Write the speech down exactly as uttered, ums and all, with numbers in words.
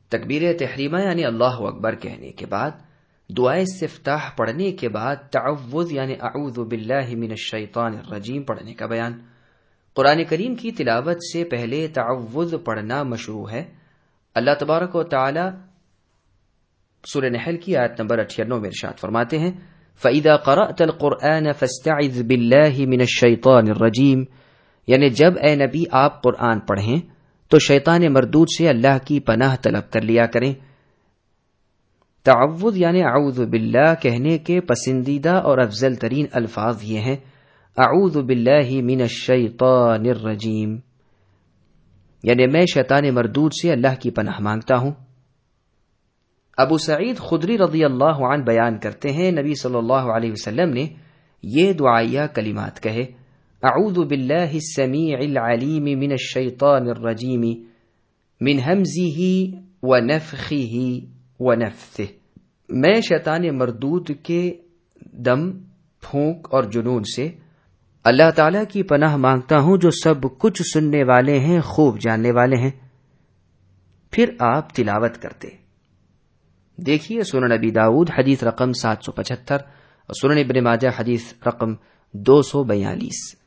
تکبیر تحریمہ یعنی اللہ اکبر کہنے کے بعد دعائے استفتاح پڑھنے کے بعد تعوذ یعنی اعوذ باللہ من الشیطان الرجیم پڑھنے کا بیان۔ قرآن کریم کی تلاوت سے پہلے تعوذ پڑھنا مشروع ہے۔ اللہ تبارک و تعالی سورہ نحل کی آیت نمبر اٹھانوے میں ارشاد فرماتے ہیں فَإِذَا قَرَأْتَ الْقُرْآنَ فَاسْتَعِذْ بِاللَّهِ مِنَ الشَّيْطَانِ الرَّجِيمِ، یعنی جب اے نبی آپ قرآن پڑھیں تو شیطان مردود سے اللہ کی پناہ طلب کر لیا کریں۔ تعوذ یعنی اعوذ باللہ کہنے کے پسندیدہ اور افضل ترین الفاظ یہ ہیں اعوذ باللہ من الشیطان الرجیم، یعنی میں شیطان مردود سے اللہ کی پناہ مانگتا ہوں۔ ابو سعید خدری رضی اللہ عنہ بیان کرتے ہیں نبی صلی اللہ علیہ وسلم نے یہ دعائیہ کلمات کہے اعوذ باللہ السمیع العلیم من الشیطان الرجیم من ہمزہ ونفخہ ونفثہ، میں شیطان مردود کے دم، پھونک اور جنون سے اللہ تعالیٰ کی پناہ مانگتا ہوں جو سب کچھ سننے والے ہیں، خوب جاننے والے ہیں۔ پھر آپ تلاوت کرتے۔ دیکھیے سنن نبی داؤد حدیث رقم سات سو پچہتر اور سنن ابن ماجہ حدیث رقم دو سو بیالیس۔